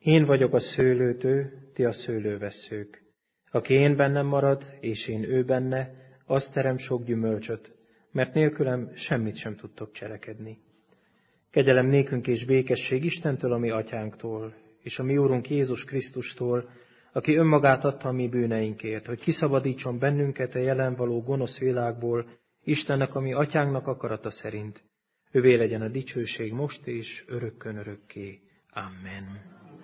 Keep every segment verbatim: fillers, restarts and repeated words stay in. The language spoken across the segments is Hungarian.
Én vagyok a szőlőtő, ti a szőlővesszők. Aki én bennem marad, és én ő benne, az terem sok gyümölcsöt, mert nélkülem semmit sem tudtok cselekedni. Kegyelem nékünk és békesség Istentől, a mi atyánktól, és a mi Úrunk Jézus Krisztustól, aki önmagát adta a mi bűneinkért, hogy kiszabadítson bennünket a jelen való gonosz világból, Istennek, a mi atyánknak akarata szerint. Övé legyen a dicsőség most és örökkön örökké. Amen.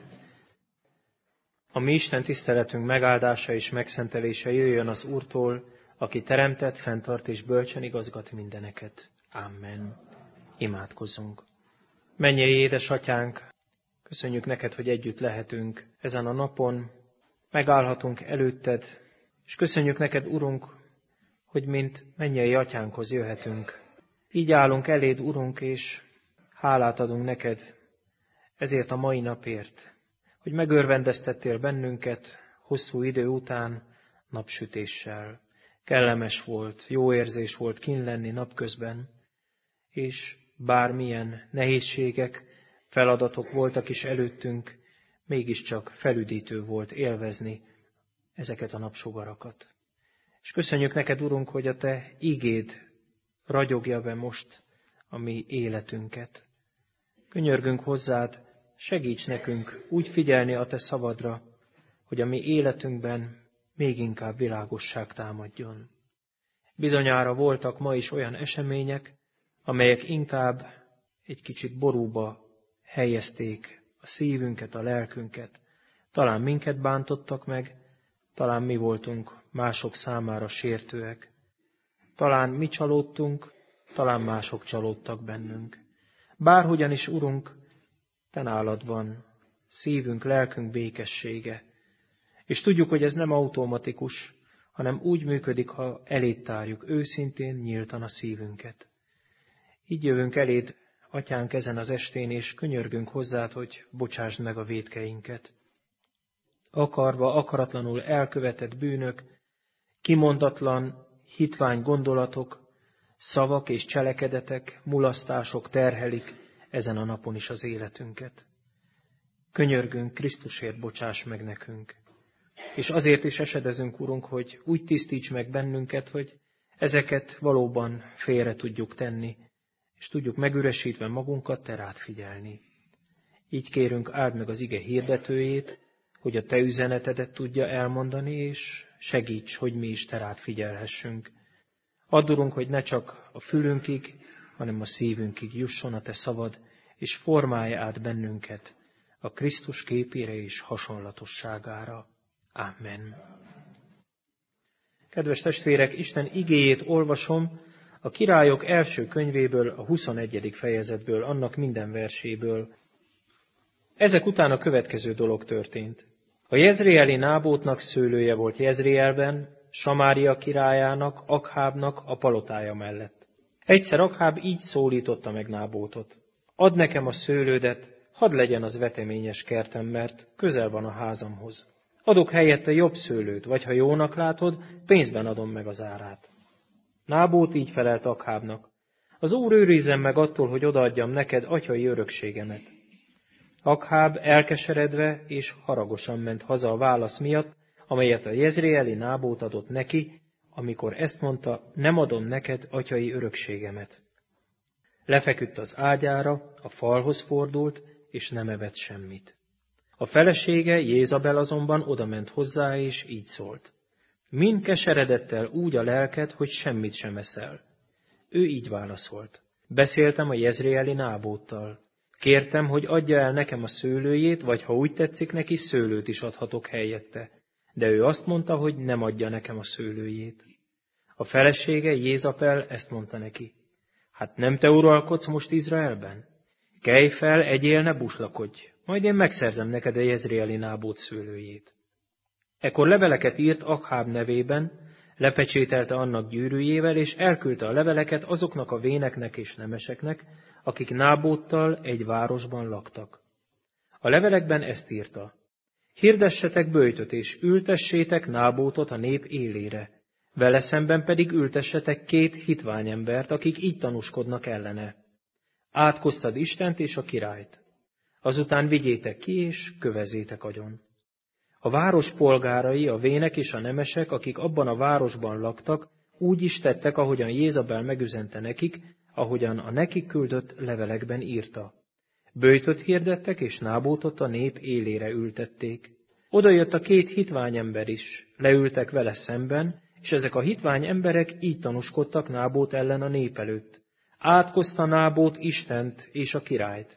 A mi Isten tiszteletünk megáldása és megszentelése jöjjön az Úrtól, aki teremtett, fenntart és bölcsen igazgat mindeneket. Amen. Imádkozzunk. Mennyei édesatyánk, köszönjük neked, hogy együtt lehetünk ezen a napon, megállhatunk előtted, és köszönjük neked, Urunk, hogy mint mennyei atyánkhoz jöhetünk. Így állunk eléd, Urunk, és hálát adunk neked ezért a mai napért, hogy megörvendeztettél bennünket hosszú idő után napsütéssel. Kellemes volt, jó érzés volt kinn lenni napközben, és bármilyen nehézségek, feladatok voltak is előttünk, mégiscsak felüdítő volt élvezni ezeket a napsugarakat. És köszönjük neked, Urunk, hogy a te igéd ragyogja be most a mi életünket. Könyörgünk hozzád, segíts nekünk úgy figyelni a te szavadra, hogy a mi életünkben még inkább világosság támadjon. Bizonyára voltak ma is olyan események, amelyek inkább egy kicsit borúba helyezték a szívünket, a lelkünket. Talán minket bántottak meg, talán mi voltunk mások számára sértőek. Talán mi csalódtunk, talán mások csalódtak bennünk. Bárhogyan is, Urunk, te nálad van szívünk, lelkünk békessége. És tudjuk, hogy ez nem automatikus, hanem úgy működik, ha eléd tárjuk őszintén, nyíltan a szívünket. Így jövünk eléd, Atyánk, ezen az estén, és könyörgünk hozzád, hogy bocsásd meg a vétkeinket. Akarva, akaratlanul elkövetett bűnök, kimondatlan, hitvány gondolatok, szavak és cselekedetek, mulasztások terhelik ezen a napon is az életünket. Könyörgünk, Krisztusért bocsáss meg nekünk. És azért is esedezünk, Urunk, hogy úgy tisztíts meg bennünket, hogy ezeket valóban félre tudjuk tenni, és tudjuk megüresítve magunkat te rád figyelni. Így kérünk, áld meg az ige hirdetőjét, hogy a te üzenetedet tudja elmondani, és segíts, hogy mi is te rád figyelhessünk. Add, Urunk, hogy ne csak a fülünkig, hanem a szívünkig jusson a te szavad, és formálj át bennünket a Krisztus képére és hasonlatosságára. Amen. Kedves testvérek, Isten igéjét olvasom a Királyok első könyvéből, a huszonegyedik fejezetből, annak minden verséből. Ezek után a következő dolog történt. A jezreeli Nábótnak szőlője volt Jezreelben, Samária királyának, Akhábnak a palotája mellett. Egyszer Akháb így szólította meg Nábótot. Add nekem a szőlődet, hadd legyen az veteményes kertem, mert közel van a házamhoz. Adok helyette jobb szőlőt, vagy ha jónak látod, pénzben adom meg az árát. Nábót így felelt Akhábnak. Az Úr őrizzen meg attól, hogy odaadjam neked atyai örökségemet. Akháb elkeseredve és haragosan ment haza a válasz miatt, amelyet a jezreeli Nábót adott neki, amikor ezt mondta, nem adom neked atyai örökségemet. Lefeküdt az ágyára, a falhoz fordult, és nem evett semmit. A felesége, Jézabel azonban odament hozzá, és így szólt. Mind keseredett el úgy a lelked, hogy semmit sem eszel. Ő így válaszolt. Beszéltem a jezreeli Nábóttal. Kértem, hogy adja el nekem a szőlőjét, vagy ha úgy tetszik neki, szőlőt is adhatok helyette. De ő azt mondta, hogy nem adja nekem a szőlőjét. A felesége, Jézabel ezt mondta neki. Hát nem te uralkodsz most Izraelben? Kelj fel, egyél, ne buslakodj, majd én megszerzem neked a jezreeli Nábót szőlőjét. Ekkor leveleket írt Akháb nevében, lepecsételte annak gyűrűjével, és elküldte a leveleket azoknak a véneknek és nemeseknek, akik Nábóttal egy városban laktak. A levelekben ezt írta. Hirdessetek böjtöt, és ültessétek Nábótot a nép élére. Vele szemben pedig ültessetek két hitványembert, akik így tanúskodnak ellene. Átkoztad Istent és a királyt. Azután vigyétek ki, és kövezzétek agyon. A város polgárai, a vének és a nemesek, akik abban a városban laktak, úgy is tettek, ahogyan Jézabel megüzente nekik, ahogyan a nekik küldött levelekben írta. Böjtöt hirdettek, és Nábótot a nép élére ültették. Oda jött a két hitvány ember is, leültek vele szemben, és ezek a hitvány emberek így tanúskodtak Nábót ellen a nép előtt. Átkozta Nábót Istent és a királyt.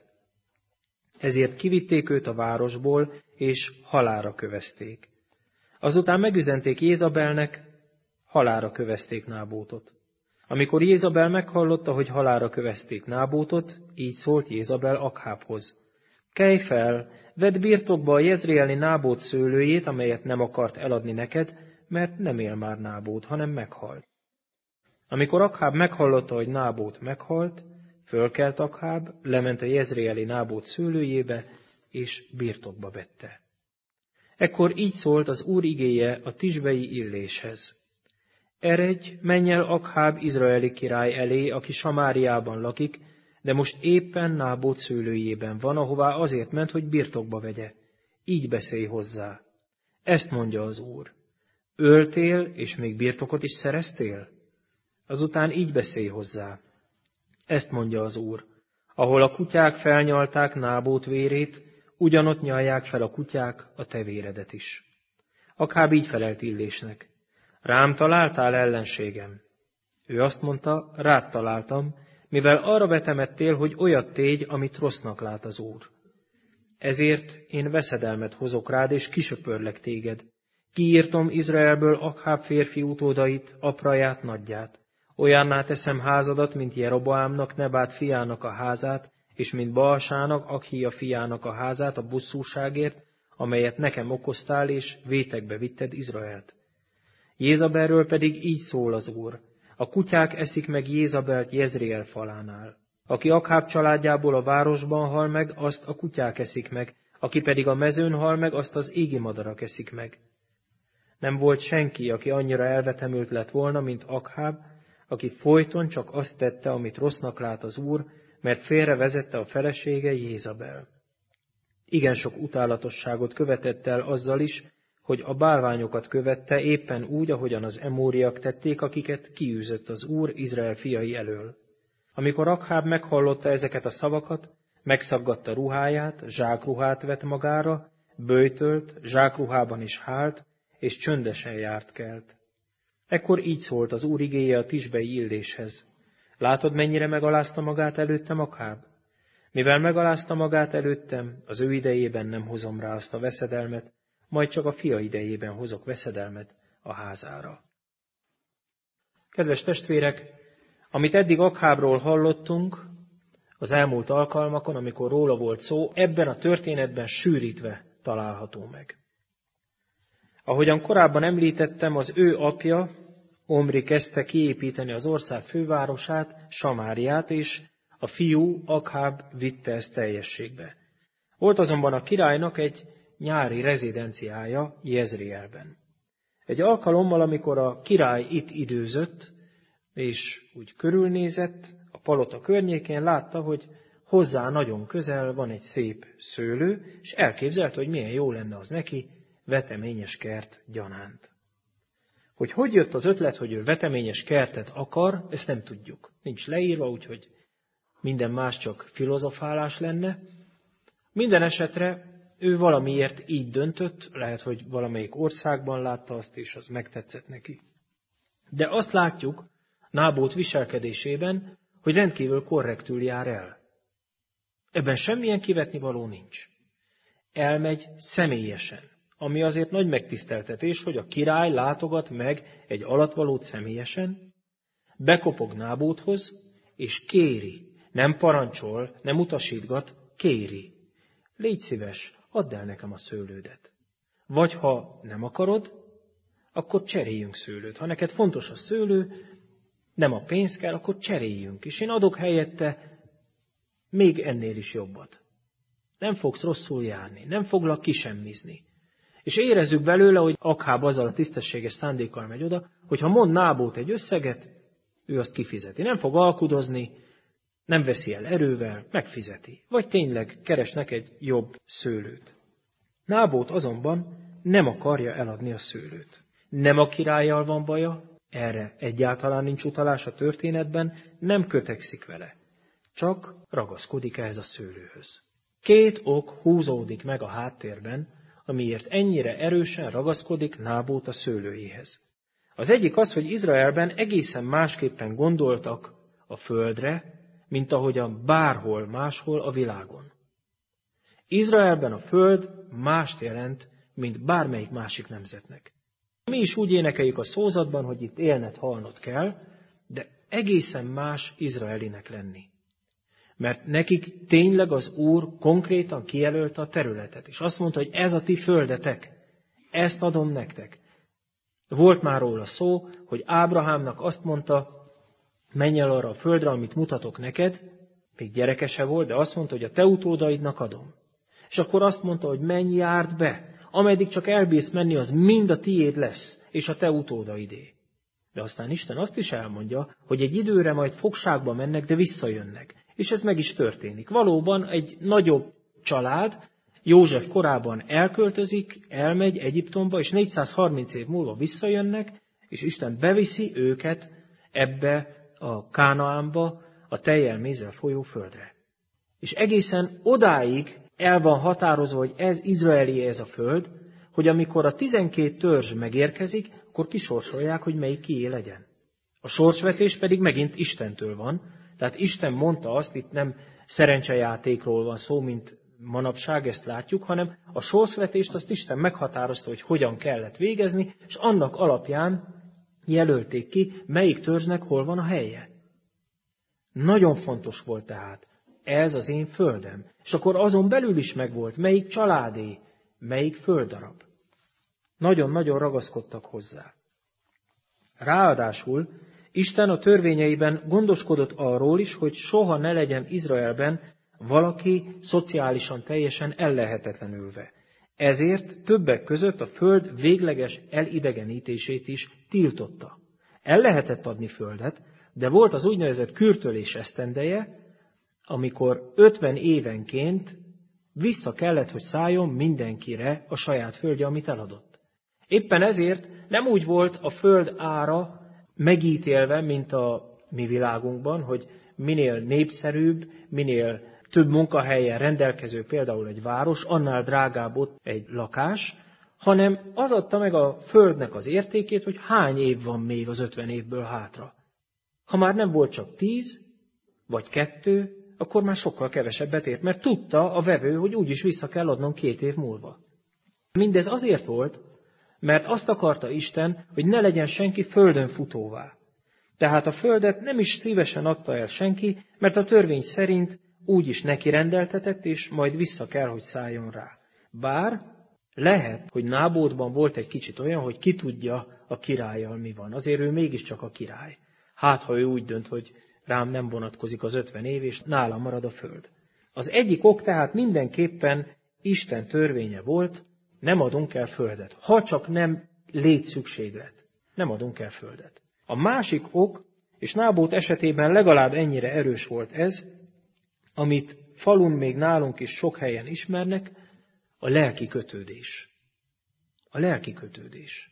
Ezért kivitték őt a városból, és halálra kövezték. Azután megüzenték Jézabelnek, halálra kövezték Nábótot. Amikor Jézabel meghallotta, hogy halálra kövezték Nábótot, így szólt Jézabel Akhábhoz. Kelj fel, vedd birtokba a jezreeli Nábót szőlőjét, amelyet nem akart eladni neked, mert nem él már Nábót, hanem meghalt. Amikor Akháb meghallotta, hogy Nábót meghalt, fölkelt Akháb, lement a jezreeli Nábót szőlőjébe, és birtokba vette. Ekkor így szólt az Úr igéje a tisbei Illéshez. Eredj, menj el Akháb izraeli király elé, aki Samáriában lakik, de most éppen Nábót szőlőjében van, ahová azért ment, hogy birtokba vegye. Így beszélj hozzá. Ezt mondja az Úr. Öltél, és még birtokot is szereztél? Azután így beszélj hozzá. Ezt mondja az Úr. Ahol a kutyák felnyalták Nábót vérét, ugyanott nyalják fel a kutyák a te véredet is. Akháb így felelt Illésnek. Rám találtál, ellenségem? Ő azt mondta, rád találtam, mivel arra vetemettél, hogy olyat tégy, amit rossznak lát az Úr. Ezért én veszedelmet hozok rád, és kisöpörlek téged. Kiírtom Izraelből Akháb férfi utódait, apraját, nagyját. Olyanná teszem házadat, mint Jeroboámnak, Nebát fiának a házát, és mint Baalsának, Akhija fiának a házát a bosszúságért, amelyet nekem okoztál, és vétekbe vitted Izraelt. Jézabelről pedig így szól az Úr. A kutyák eszik meg Jézabelt Jezreel falánál. Aki Akháb családjából a városban hal meg, azt a kutyák eszik meg, aki pedig a mezőn hal meg, azt az égi madarak eszik meg. Nem volt senki, aki annyira elvetemült lett volna, mint Akháb, aki folyton csak azt tette, amit rossznak lát az Úr, mert félrevezette a felesége Jézabel. Igen sok utálatosságot követett el azzal is, hogy a bálványokat követte éppen úgy, ahogyan az emóriak tették, akiket kiűzött az Úr Izrael fiai elől. Amikor Akháb meghallotta ezeket a szavakat, megszaggatta ruháját, zsákruhát vett magára, böjtölt, zsákruhában is hált, és csöndesen járt kelt. Ekkor így szólt az Úr igéje a tisbei Illéshez. Látod, mennyire megalázta magát előttem Akháb? Mivel megalázta magát előttem, az ő idejében nem hozom rá azt a veszedelmet, majd csak a fia idejében hozok veszedelmet a házára. Kedves testvérek, amit eddig Akhábról hallottunk, az elmúlt alkalmakon, amikor róla volt szó, ebben a történetben sűrítve található meg. Ahogyan korábban említettem, az ő apja, Omri kezdte kiépíteni az ország fővárosát, Samáriát, és a fiú Akháb vitte ezt teljességbe. Volt azonban a királynak egy nyári rezidenciája Jezreelben. Egy alkalommal, amikor a király itt időzött, és úgy körülnézett, a palota környékén látta, hogy hozzá nagyon közel van egy szép szőlő, és elképzelte, hogy milyen jó lenne az neki, veteményes kert gyanánt. Hogy hogy jött az ötlet, hogy ő veteményes kertet akar, ezt nem tudjuk. Nincs leírva, úgyhogy minden más csak filozofálás lenne. Minden esetre ő valamiért így döntött, lehet, hogy valamelyik országban látta azt, és az megtetszett neki. De azt látjuk Nábót viselkedésében, hogy rendkívül korrektül jár el. Ebben semmilyen kivetnivaló nincs. Elmegy személyesen, ami azért nagy megtiszteltetés, hogy a király látogat meg egy alattvalót személyesen, bekopog Nábóthoz, és kéri, nem parancsol, nem utasítgat, kéri. Légy szíves, add el nekem a szőlődet. Vagy ha nem akarod, akkor cseréljünk szőlőt. Ha neked fontos a szőlő, nem a pénz kell, akkor cseréljünk. És én adok helyette még ennél is jobbat. Nem fogsz rosszul járni, nem foglak kisemmizni. És érezzük belőle, hogy Akháb azzal a tisztességes szándékkal megy oda, hogy ha mond Nábót egy összeget, ő azt kifizeti. Nem fog alkudozni, Nem veszi el erővel, megfizeti, vagy tényleg keresnek egy jobb szőlőt. Nábót azonban nem akarja eladni a szőlőt. Nem a királlyal van baja, erre egyáltalán nincs utalás a történetben, nem kötekszik vele, csak ragaszkodik ehhez a szőlőhöz. Két ok húzódik meg a háttérben, amiért ennyire erősen ragaszkodik Nábót a szőlőjéhez. Az egyik az, hogy Izraelben egészen másképpen gondoltak a földre, mint ahogyan bárhol máshol a világon. Izraelben a föld mást jelent, mint bármelyik másik nemzetnek. Mi is úgy énekeljük a szózatban, hogy itt élned, halnod kell, de egészen más izraelinek lenni. Mert nekik tényleg az Úr konkrétan kijelölte a területet, és azt mondta, hogy ez a ti földetek, ezt adom nektek. Volt már róla szó, hogy Ábrahámnak azt mondta, menj el arra a földre, amit mutatok neked, még gyerekese volt, de azt mondta, hogy a te utódaidnak adom. És akkor azt mondta, hogy menj, járd be, ameddig csak elbírsz menni, az mind a tiéd lesz, és a te utódaidé. De aztán Isten azt is elmondja, hogy egy időre majd fogságba mennek, de visszajönnek. És ez meg is történik. Valóban egy nagyobb család József korában elköltözik, elmegy Egyiptomba, és négyszázharminc év múlva visszajönnek, és Isten beviszi őket ebbe a Kánaánba, a tejjel mézzel folyó földre. És egészen odáig el van határozva, hogy ez izraeli ez a föld, hogy amikor a tizenkét törzs megérkezik, akkor kisorsolják, hogy melyik kié legyen. A sorsvetés pedig megint Istentől van, tehát Isten mondta azt, itt nem szerencsejátékról van szó, mint manapság ezt látjuk, hanem a sorsvetést azt Isten meghatározta, hogy hogyan kellett végezni, és annak alapján jelölték ki, melyik törzsnek hol van a helye. Nagyon fontos volt tehát, ez az én földem. És akkor azon belül is megvolt, melyik családé, melyik földdarab. Nagyon-nagyon ragaszkodtak hozzá. Ráadásul Isten a törvényeiben gondoskodott arról is, hogy soha ne legyen Izraelben valaki szociálisan teljesen ellehetetlenülve. Ezért többek között a föld végleges elidegenítését is tiltotta. El lehetett adni földet, de volt az úgynevezett kürtölés esztendeje, amikor ötven évenként vissza kellett, hogy szálljon mindenkire a saját földje, amit eladott. Éppen ezért nem úgy volt a föld ára megítélve, mint a mi világunkban, hogy minél népszerűbb, minél több munkahelyen rendelkező például egy város, annál drágább ott egy lakás, hanem az adta meg a földnek az értékét, hogy hány év van még az ötven évből hátra. Ha már nem volt csak tíz, vagy kettő, akkor már sokkal kevesebbet ért, mert tudta a vevő, hogy úgyis vissza kell adnom két év múlva. Mindez azért volt, mert azt akarta Isten, hogy ne legyen senki földön futóvá. Tehát a földet nem is szívesen adta el senki, mert a törvény szerint úgyis neki rendeltetett, és majd vissza kell, hogy szálljon rá. Bár lehet, hogy Nábótban volt egy kicsit olyan, hogy ki tudja a királlyal mi van. Azért ő mégiscsak a király. Hát, ha ő úgy dönt, hogy rám nem vonatkozik az ötven év, és nálam marad a föld. Az egyik ok tehát mindenképpen Isten törvénye volt, nem adunk el földet. Ha csak nem létszükséglet, nem adunk el földet. A másik ok, és Nábót esetében legalább ennyire erős volt ez, amit falun még nálunk is sok helyen ismernek, a lelki kötődés. A lelki kötődés.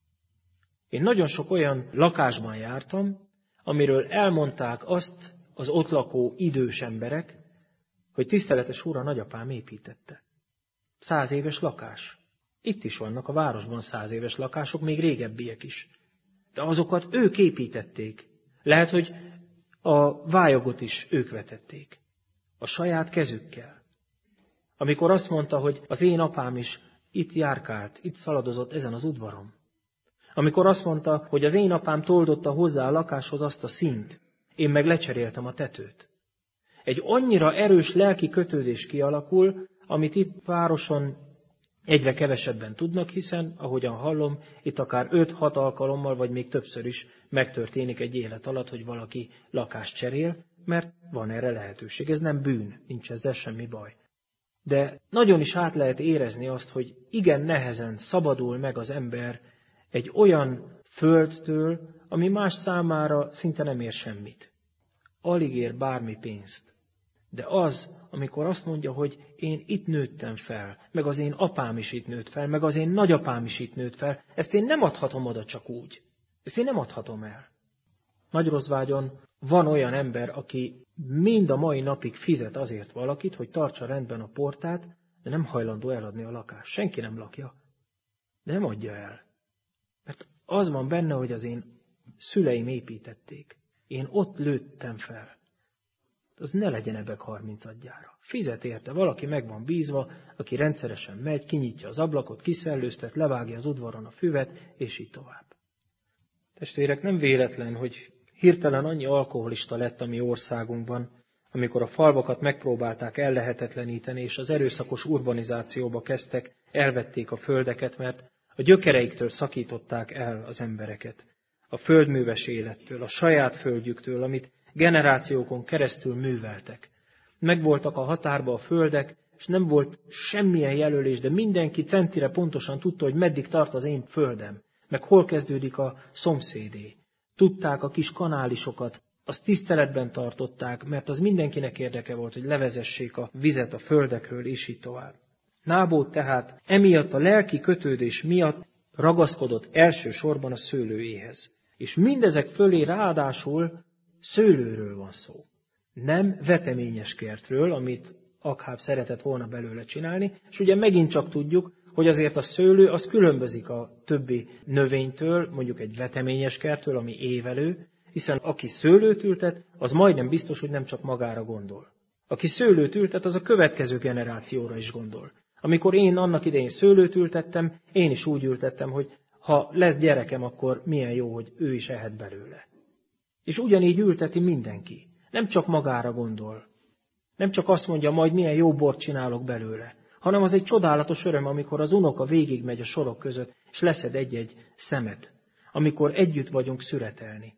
Én nagyon sok olyan lakásban jártam, amiről elmondták azt az ott lakó idős emberek, hogy tiszteletes úr, a nagyapám építette. Száz éves lakás. Itt is vannak a városban száz éves lakások, még régebbiek is. De azokat ők építették. Lehet, hogy a vályogot is ők vetették. A saját kezükkel. Amikor azt mondta, hogy az én apám is itt járkált, itt szaladozott ezen az udvaron. Amikor azt mondta, hogy az én apám toldotta hozzá a lakáshoz azt a színt, én meg lecseréltem a tetőt. Egy annyira erős lelki kötődés kialakul, amit itt városon egyre kevesebben tudnak, hiszen, ahogyan hallom, itt akár öt-hat alkalommal, vagy még többször is megtörténik egy élet alatt, hogy valaki lakást cserél, mert van erre lehetőség. Ez nem bűn, nincs ezzel semmi baj. De nagyon is át lehet érezni azt, hogy igen nehezen szabadul meg az ember egy olyan földtől, ami más számára szinte nem ér semmit. alig ér bármi pénzt. De az, amikor azt mondja, hogy én itt nőttem fel, meg az én apám is itt nőtt fel, meg az én nagyapám is itt nőtt fel, ezt én nem adhatom oda csak úgy. Ezt én nem adhatom el. Nagyrozvágyon van olyan ember, aki mind a mai napig fizet azért valakit, hogy tartsa rendben a portát, de nem hajlandó eladni a lakást. Senki nem lakja. De nem adja el. Mert az van benne, hogy az én szüleim építették. Én ott lőttem fel. Az ne legyen ebek harmincadjára. Fizet érte, valaki meg van bízva, aki rendszeresen megy, kinyitja az ablakot, kiszellőztet, levágja az udvaron a füvet, és így tovább. Testvérek, nem véletlen, hogy hirtelen annyi alkoholista lett a mi országunkban, amikor a falvakat megpróbálták ellehetetleníteni, és az erőszakos urbanizációba kezdtek, elvették a földeket, mert a gyökereiktől szakították el az embereket. A földműves élettől, a saját földjüktől, amit generációkon keresztül műveltek. Megvoltak a határba a földek, és nem volt semmilyen jelölés, de mindenki centire pontosan tudta, hogy meddig tart az én földem, meg hol kezdődik a szomszédé. Tudták a kis kanálisokat, azt tiszteletben tartották, mert az mindenkinek érdeke volt, hogy levezessék a vizet a földekről, és így tovább. Nábót tehát emiatt a lelki kötődés miatt ragaszkodott elsősorban a szőlőjéhez. És mindezek fölé ráadásul szőlőről van szó. Nem veteményes kertről, amit Akháb szeretett volna belőle csinálni, és ugye megint csak tudjuk, hogy azért a szőlő az különbözik a többi növénytől, mondjuk egy veteményes kerttől, ami évelő, hiszen aki szőlőt ültet, az majdnem biztos, hogy nem csak magára gondol. Aki szőlőt ültet, az a következő generációra is gondol. Amikor én annak idején szőlőt ültettem, én is úgy ültettem, hogy ha lesz gyerekem, akkor milyen jó, hogy ő is ehet belőle. És ugyanígy ülteti mindenki. Nem csak magára gondol. Nem csak azt mondja, majd milyen jó bort csinálok belőle, hanem az egy csodálatos öröm, amikor az unoka végigmegy a sorok között, és leszed egy-egy szemet, amikor együtt vagyunk szüretelni.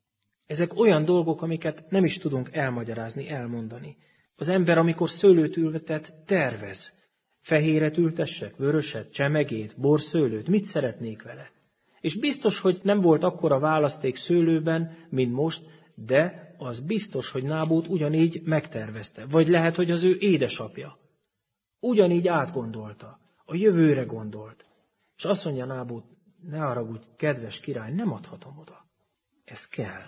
Ezek olyan dolgok, amiket nem is tudunk elmagyarázni, elmondani. Az ember, amikor szőlőt ültet, tervez. Fehéret ültessek, vöröset, csemegét, borszőlőt, mit szeretnék vele? És biztos, hogy nem volt akkora választék szőlőben, mint most, de az biztos, hogy Nábót ugyanígy megtervezte. Vagy lehet, hogy az ő édesapja. Ugyanígy átgondolta. A jövőre gondolt. És azt mondja Nábót, ne haragudj, kedves király, nem adhatom oda. Ez kell.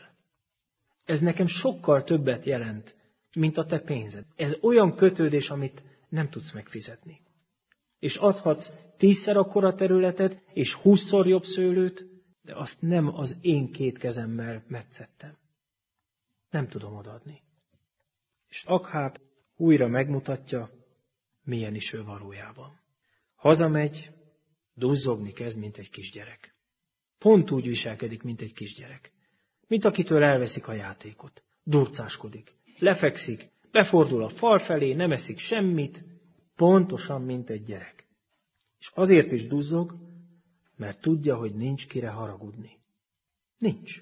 Ez nekem sokkal többet jelent, mint a te pénzed. Ez olyan kötődés, amit nem tudsz megfizetni. És adhatsz tízszer akkora területet, és húszszor jobb szőlőt, de azt nem az én két kezemmel metszettem. Nem tudom odaadni. És Akháb újra megmutatja, milyen is ő valójában. Hazamegy, duzzogni kezd, mint egy kisgyerek. Pont úgy viselkedik, mint egy kisgyerek. Mint akitől elveszik a játékot. Durcáskodik, lefekszik, befordul a fal felé, nem eszik semmit, pontosan, mint egy gyerek. És azért is duzzog, mert tudja, hogy nincs kire haragudni. Nincs.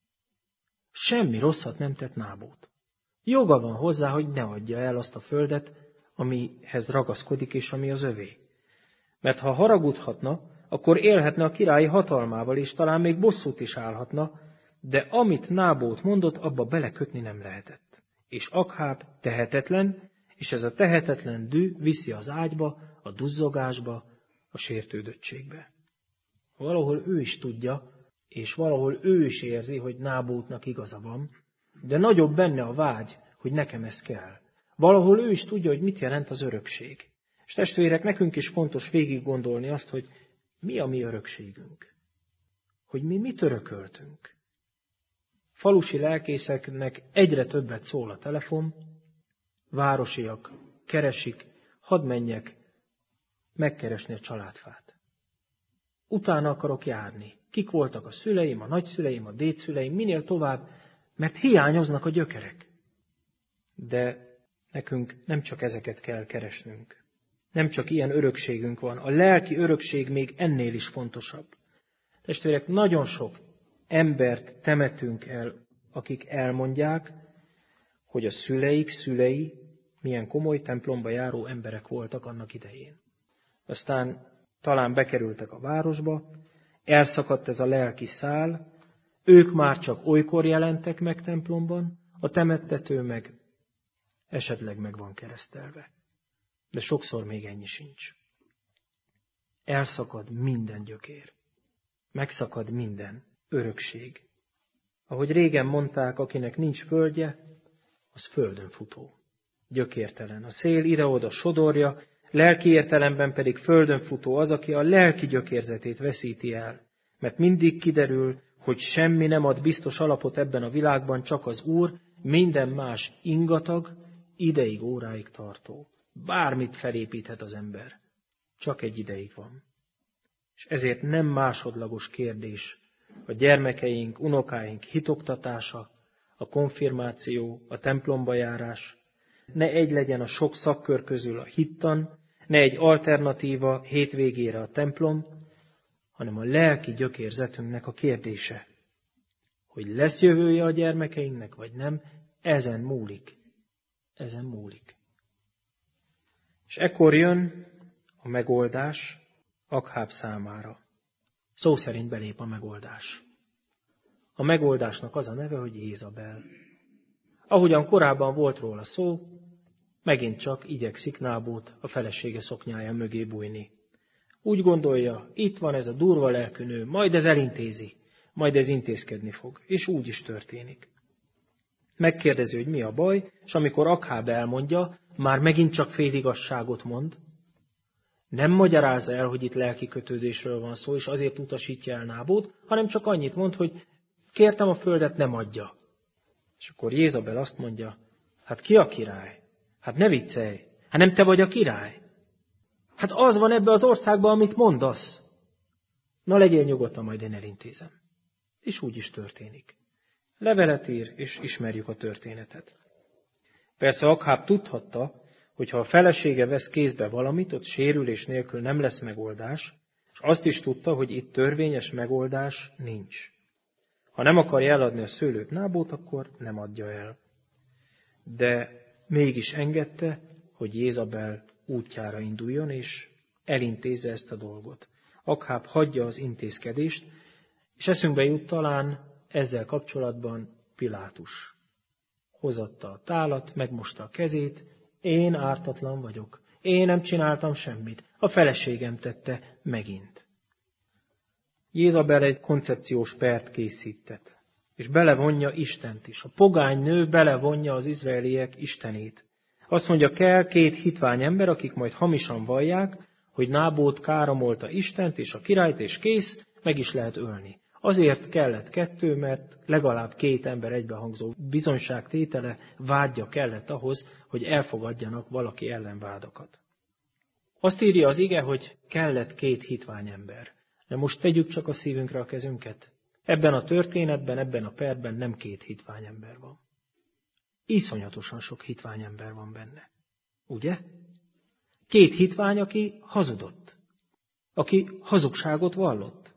Semmi rosszat nem tett Nábót. Joga van hozzá, hogy ne adja el azt a földet, amihez ragaszkodik, és ami az övé. Mert ha haragudhatna, akkor élhetne a királyi hatalmával, és talán még bosszút is állhatna, de amit Nábót mondott, abba belekötni nem lehetett. És Akháb tehetetlen, és ez a tehetetlen dű viszi az ágyba, a duzzogásba, a sértődöttségbe. Valahol ő is tudja, és valahol ő is érzi, hogy Nábótnak igaza van, de nagyobb benne a vágy, hogy nekem ez kell. Valahol ő is tudja, hogy mit jelent az örökség. És testvérek, nekünk is fontos végig gondolni azt, hogy mi a mi örökségünk. Hogy mi mit örököltünk. Falusi lelkészeknek egyre többet szól a telefon, városiak keresik, hadd menjek megkeresni a családfát. Utána akarok járni. Kik voltak a szüleim, a nagyszüleim, a dédszüleim, minél tovább, mert hiányoznak a gyökerek. De nekünk nem csak ezeket kell keresnünk. Nem csak ilyen örökségünk van. A lelki örökség még ennél is fontosabb. Testvérek, nagyon sok embert temetünk el, akik elmondják, hogy a szüleik szülei milyen komoly templomba járó emberek voltak annak idején. Aztán talán bekerültek a városba, elszakadt ez a lelki szál, ők már csak olykor jelentek meg templomban, a temettető meg esetleg meg van keresztelve. De sokszor még ennyi sincs. Elszakad minden gyökér. Megszakad minden örökség. Ahogy régen mondták, akinek nincs földje, az földön futó. Gyökértelen. A szél ide-oda sodorja, lelki értelemben pedig földön futó az, aki a lelki gyökérzetét veszíti el. Mert mindig kiderül, hogy semmi nem ad biztos alapot ebben a világban, csak az Úr, minden más ingatag, ideig, óráig tartó. Bármit felépíthet az ember. Csak egy ideig van. És ezért nem másodlagos kérdés a gyermekeink, unokáink hitoktatása, a konfirmáció, a templomba járás. Ne egy legyen a sok szakkör közül a hittan, ne egy alternatíva hétvégére a templom, hanem a lelki gyökérzetünknek a kérdése. Hogy lesz jövője a gyermekeinknek, vagy nem, ezen múlik. Ezen múlik. És ekkor jön a megoldás Akháb számára. Szó szerint belép a megoldás. A megoldásnak az a neve, hogy Jézabel. Ahogyan korábban volt róla szó, megint csak igyekszik Nábót a felesége szoknyája mögé bújni. Úgy gondolja, itt van ez a durva lelkű nő, majd ez elintézi, majd ez intézkedni fog, és úgy is történik. Megkérdezi, hogy mi a baj, és amikor Akháb elmondja, már megint csak féligasságot mond, nem magyarázza el, hogy itt lelki kötődésről van szó, és azért utasítja el Nábót, hanem csak annyit mond, hogy kértem a földet, nem adja. És akkor Jézabel azt mondja, hát ki a király? Hát ne viccelj, hát nem te vagy a király? Hát az van ebbe az országban, amit mondasz. Na legyél nyugodtan, majd én elintézem. És úgy is történik. Levelet ír, és ismerjük a történetet. Persze Akháb tudhatta, hogy ha a felesége vesz kézbe valamit, ott sérülés nélkül nem lesz megoldás, és azt is tudta, hogy itt törvényes megoldás nincs. Ha nem akarja eladni a szőlőt Nábót, akkor nem adja el. De mégis engedte, hogy Jézabel útjára induljon, és elintézze ezt a dolgot. Akháb hagyja az intézkedést, és eszünkbe jut talán ezzel kapcsolatban Pilátus. Hozatta a tálat, megmosta a kezét, én ártatlan vagyok, én nem csináltam semmit, a feleségem tette megint. Jézabel egy koncepciós pert készített, és belevonja Istent is. A pogány nő belevonja az izraeliek istenét. Azt mondja, kell két hitvány ember, akik majd hamisan vallják, hogy Nábót káromolta Istent és a királyt, és kész, meg is lehet ölni. Azért kellett kettő, mert legalább két ember egybehangzó bizonyságtétele, vádja kellett ahhoz, hogy elfogadjanak valaki ellen vádakat. Azt írja az ige, hogy kellett két hitvány ember. De most tegyük csak a szívünkre a kezünket. Ebben a történetben, ebben a perben nem két hitvány ember van. Iszonyatosan sok hitvány ember van benne. Ugye? Két hitvány, aki hazudott. Aki hazugságot vallott.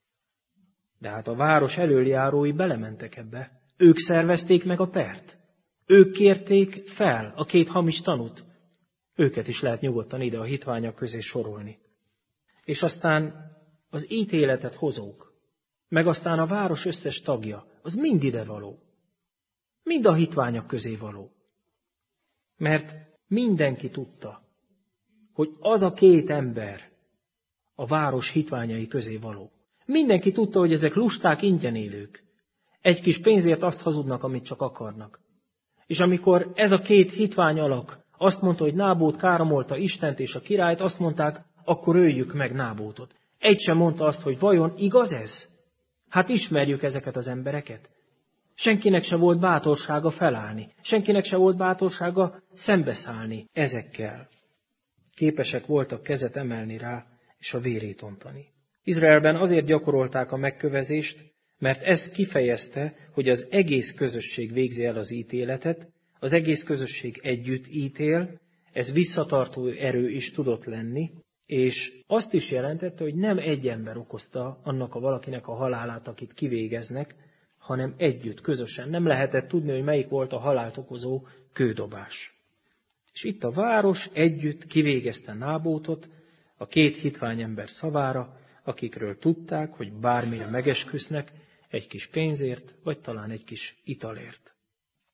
De hát a város elöljárói belementek ebbe. Ők szervezték meg a pert. Ők kérték fel a két hamis tanút. Őket is lehet nyugodtan ide a hitványak közé sorolni. És aztán az ítéletet hozók, meg aztán a város összes tagja, az mind ide való. Mind a hitványak közé való. Mert mindenki tudta, hogy az a két ember a város hitványai közé való. Mindenki tudta, hogy ezek lusták, ingyenélők. Egy kis pénzért azt hazudnak, amit csak akarnak. És amikor ez a két hitvány alak azt mondta, hogy Nábót káromolta Istent és a királyt, azt mondták, akkor öljük meg Nábótot. Egy sem mondta azt, hogy vajon igaz ez? Hát ismerjük ezeket az embereket. Senkinek se volt bátorsága felállni. Senkinek se volt bátorsága szembeszállni ezekkel. Képesek voltak kezet emelni rá, és a vérét ontani. Izraelben azért gyakorolták a megkövezést, mert ez kifejezte, hogy az egész közösség végzi el az ítéletet, az egész közösség együtt ítél, ez visszatartó erő is tudott lenni, és azt is jelentette, hogy nem egy ember okozta annak a valakinek a halálát, akit kivégeznek, hanem együtt, közösen. Nem lehetett tudni, hogy melyik volt a halált okozó kődobás. És itt a város együtt kivégezte Nábótot a két hitvány ember szavára, akikről tudták, hogy bármire megesküsznek egy kis pénzért, vagy talán egy kis italért.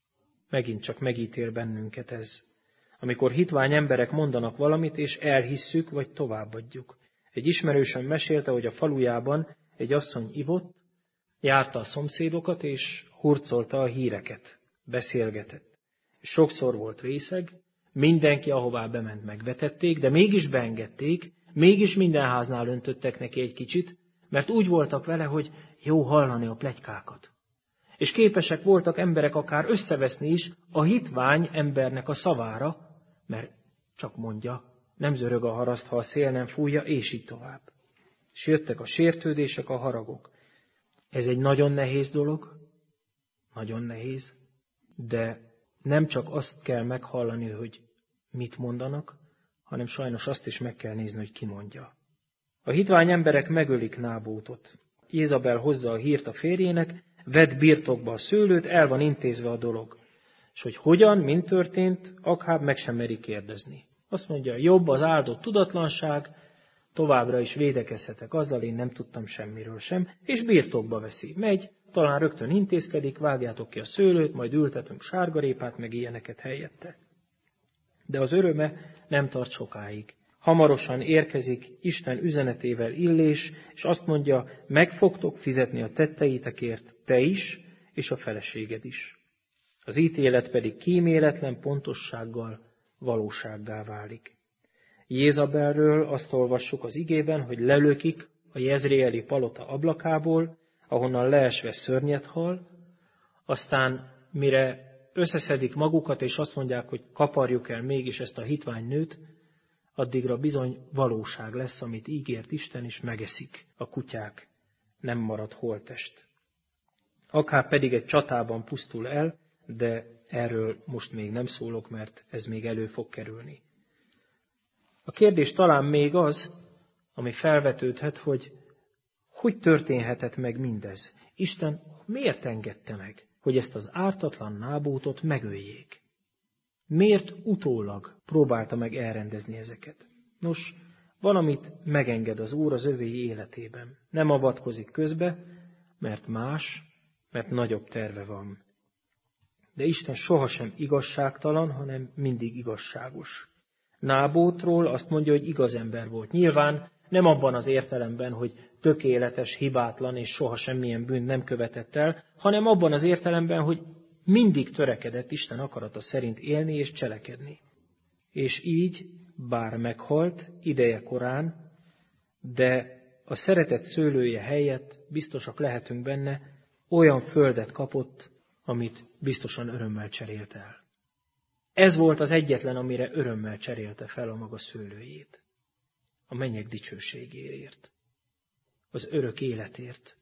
Megint csak megítél bennünket ez. Amikor hitvány emberek mondanak valamit, és elhisszük, vagy továbbadjuk. Egy ismerősöm mesélte, hogy a falujában egy asszony ivott, járta a szomszédokat, és hurcolta a híreket, beszélgetett. Sokszor volt részeg, mindenki, ahová bement, megvetették, de mégis beengedték, mégis minden háznál öntöttek neki egy kicsit, mert úgy voltak vele, hogy jó hallani a pletykákat. És képesek voltak emberek akár összeveszni is a hitvány embernek a szavára, mert csak mondja, nem zörög a haraszt, ha a szél nem fújja, és így tovább. És jöttek a sértődések, a haragok. Ez egy nagyon nehéz dolog, nagyon nehéz, de nem csak azt kell meghallani, hogy mit mondanak, hanem sajnos azt is meg kell nézni, hogy ki mondja. A hitvány emberek megölik Nábótot. Jézabel hozza a hírt a férjének, vedd birtokba a szőlőt, el van intézve a dolog. És hogy hogyan, mint történt, Akháb meg sem meri kérdezni. Azt mondja, jobb az áldott tudatlanság, továbbra is védekezhetek azzal, én nem tudtam semmiről sem, és birtokba veszi. Megy, talán rögtön intézkedik, vágjátok ki a szőlőt, majd ültetünk sárgarépát, meg ilyeneket helyette. De az öröme nem tart sokáig. Hamarosan érkezik Isten üzenetével Illés, és azt mondja, meg fogtok fizetni a tetteitekért, te is, és a feleséged is. Az ítélet pedig kíméletlen pontossággal valósággá válik. Jézabelről azt olvassuk az igében, hogy lelökik a jezreeli palota ablakából, ahonnan leesve szörnyet hal, aztán mire összeszedik magukat, és azt mondják, hogy kaparjuk el mégis ezt a hitvány nőt, addigra bizony valóság lesz, amit ígért Isten, és megeszik a kutyák, nem marad holttest. Akháb pedig egy csatában pusztul el, de erről most még nem szólok, mert ez még elő fog kerülni. A kérdés talán még az, ami felvetődhet, hogy hogy történhetett meg mindez? Isten miért engedte meg, hogy ezt az ártatlan Nábótot megöljék? Miért utólag próbálta meg elrendezni ezeket? Nos, valamit megenged az Úr az övéi életében. Nem avatkozik közbe, mert más, mert nagyobb terve van. De Isten sohasem igazságtalan, hanem mindig igazságos. Nábótról azt mondja, hogy igaz ember volt. Nyilván nem abban az értelemben, hogy tökéletes, hibátlan és soha semmilyen bűnt nem követett el, hanem abban az értelemben, hogy mindig törekedett Isten akarata szerint élni és cselekedni. És így, bár meghalt ideje korán, de a szeretet szőlője helyett biztosak lehetünk benne, olyan földet kapott, amit biztosan örömmel cserélt el. Ez volt az egyetlen, amire örömmel cserélte fel a maga szőlőjét. A mennyek dicsőségéért. Az örök életért.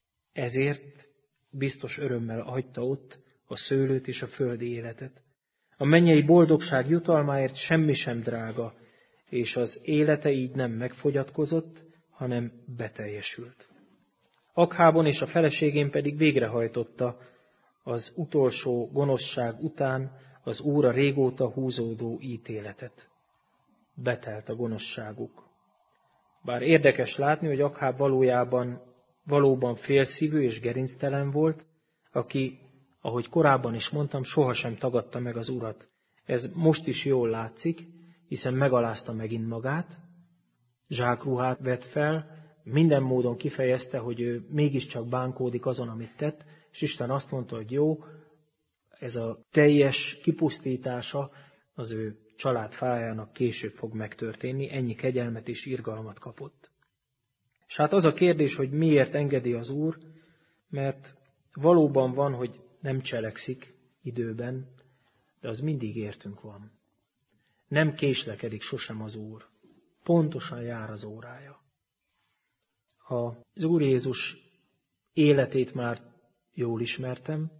Ezért biztos örömmel hagyta ott a szőlőt és a földi életet. A mennyei boldogság jutalmáért semmi sem drága, és az élete így nem megfogyatkozott, hanem beteljesült. Akhábon és a feleségén pedig végrehajtotta az utolsó gonoszság után az Úr a régóta húzódó ítéletet. Betelt a gonoszságuk. Bár érdekes látni, hogy Akháb valójában valóban félszívű és gerinctelen volt, aki, ahogy korábban is mondtam, sohasem tagadta meg az Urat. Ez most is jól látszik, hiszen megalázta megint magát, zsákruhát vett fel, minden módon kifejezte, hogy ő mégiscsak bánkódik azon, amit tett, és Isten azt mondta, hogy jó, ez a teljes kipusztítása az ő családfájának később fog megtörténni, ennyi kegyelmet és irgalmat kapott. És hát az a kérdés, hogy miért engedi az Úr, mert valóban van, hogy nem cselekszik időben, de az mindig értünk van. Nem késlekedik sosem az Úr. Pontosan jár az órája. Az Úr Jézus életét már jól ismertem,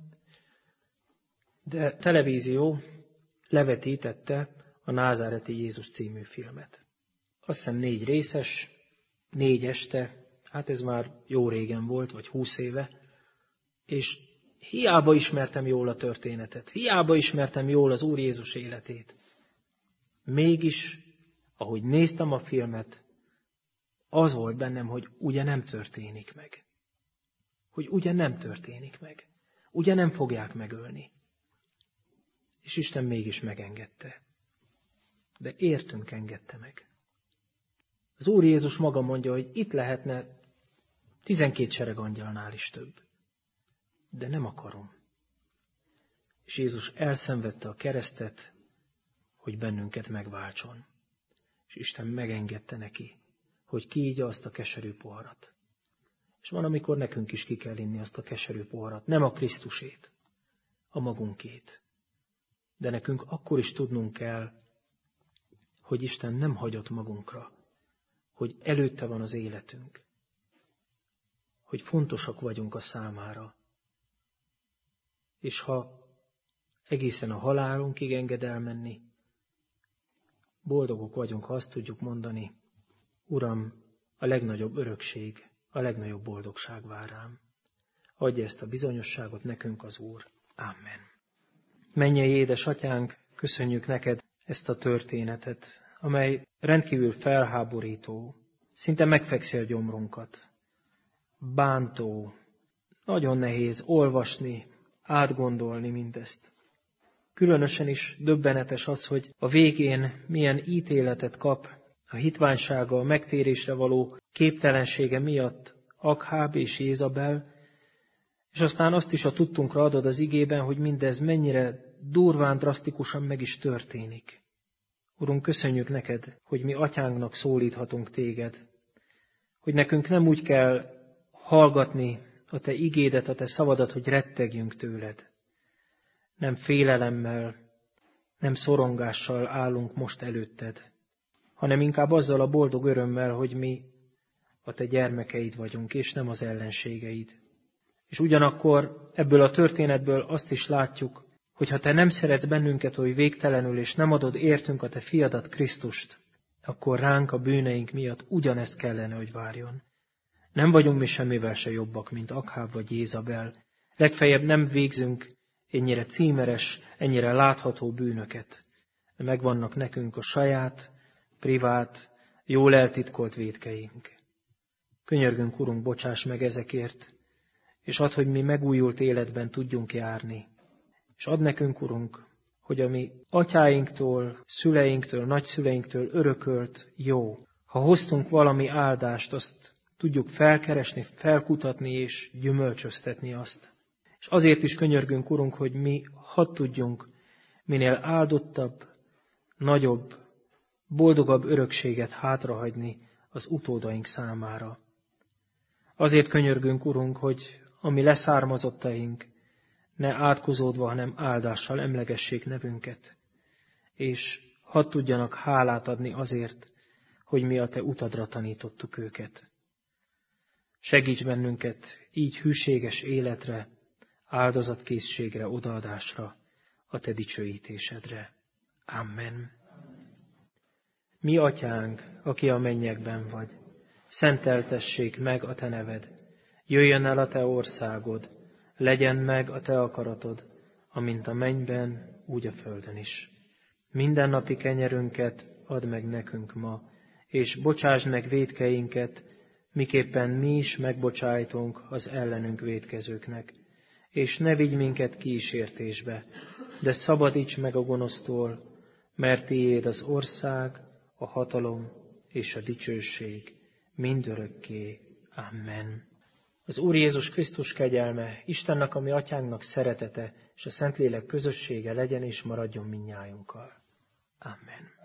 de televízió levetítette a Názáreti Jézus című filmet. Azt hiszem négy részes, négy este, hát ez már jó régen volt, vagy húsz éve, és hiába ismertem jól a történetet, hiába ismertem jól az Úr Jézus életét. Mégis, ahogy néztem a filmet, az volt bennem, hogy ugye nem történik meg. Hogy ugye nem történik meg. Ugye nem fogják megölni. És Isten mégis megengedte. De értünk engedte meg. Az Úr Jézus maga mondja, hogy itt lehetne tizenkét seregangyalnál is több. De nem akarom. És Jézus elszenvedte a keresztet, hogy bennünket megváltson. És Isten megengedte neki, hogy kiígya azt a keserű poharat. És van, amikor nekünk is ki kell inni azt a keserű poharat. Nem a Krisztusét, a magunkét. De nekünk akkor is tudnunk kell, hogy Isten nem hagyott magunkra, hogy előtte van az életünk, hogy fontosak vagyunk a számára. És ha egészen a halálunkig enged elmenni, boldogok vagyunk, ha azt tudjuk mondani, Uram, a legnagyobb örökség, a legnagyobb boldogság vár rám. Adja ezt a bizonyosságot nekünk az Úr. Amen. Mennyei édesatyánk, köszönjük neked ezt a történetet, amely rendkívül felháborító, szinte megfekszi a gyomrunkat. Bántó, nagyon nehéz olvasni, átgondolni mindezt. Különösen is döbbenetes az, hogy a végén milyen ítéletet kap a hitványsága, a megtérésre való képtelensége miatt Akháb és Jézabel, és aztán azt is a tudtunkra adod az igében, hogy mindez mennyire durván, drasztikusan meg is történik. Urunk, köszönjük neked, hogy mi atyánknak szólíthatunk téged, hogy nekünk nem úgy kell hallgatni a te igédet, a te szavadat, hogy rettegjünk tőled. Nem félelemmel, nem szorongással állunk most előtted, hanem inkább azzal a boldog örömmel, hogy mi a te gyermekeid vagyunk, és nem az ellenségeid. És ugyanakkor ebből a történetből azt is látjuk, hogy ha te nem szeretsz bennünket oly végtelenül, és nem adod értünk a te fiadat Krisztust, akkor ránk a bűneink miatt ugyanezt kellene, hogy várjon. Nem vagyunk mi semmivel se jobbak, mint Akháb vagy Jézabel. Legfeljebb nem végzünk ennyire címeres, ennyire látható bűnöket. De megvannak nekünk a saját, privát, jól eltitkolt vétkeink. Könyörgünk, Urunk, bocsáss meg ezekért, és add, hogy mi megújult életben tudjunk járni. És add nekünk, Urunk, hogy a mi atyáinktól, szüleinktől, nagyszüleinktől örökölt jó. Ha hoztunk valami áldást, azt tudjuk felkeresni, felkutatni és gyümölcsöztetni azt. És azért is könyörgünk, Urunk, hogy mi hadd tudjunk minél áldottabb, nagyobb, boldogabb örökséget hátrahagyni az utódaink számára. Azért könyörgünk, Urunk, hogy a mi leszármazottaink ne átkozódva, hanem áldással emlegessék nevünket, és hadd tudjanak hálát adni azért, hogy mi a te utadra tanítottuk őket. Segíts bennünket így hűséges életre, áldozatkészségre, odaadásra, a te dicsőítésedre. Amen. Mi atyánk, aki a mennyekben vagy, szenteltessék meg a te neved, jöjjön el a te országod, legyen meg a te akaratod, amint a mennyben, úgy a földön is. Mindennapi kenyerünket add meg nekünk ma, és bocsásd meg vétkeinket, miképpen mi is megbocsájtunk az ellenünk vétkezőknek. És ne vigy minket kísértésbe, de szabadíts meg a gonosztól, mert tiéd az ország, a hatalom és a dicsőség mindörökké. Amen. Az Úr Jézus Krisztus kegyelme, Istennek, a mi atyánknak szeretete, és a Szentlélek közössége legyen és maradjon mindnyájunkkal. Amen.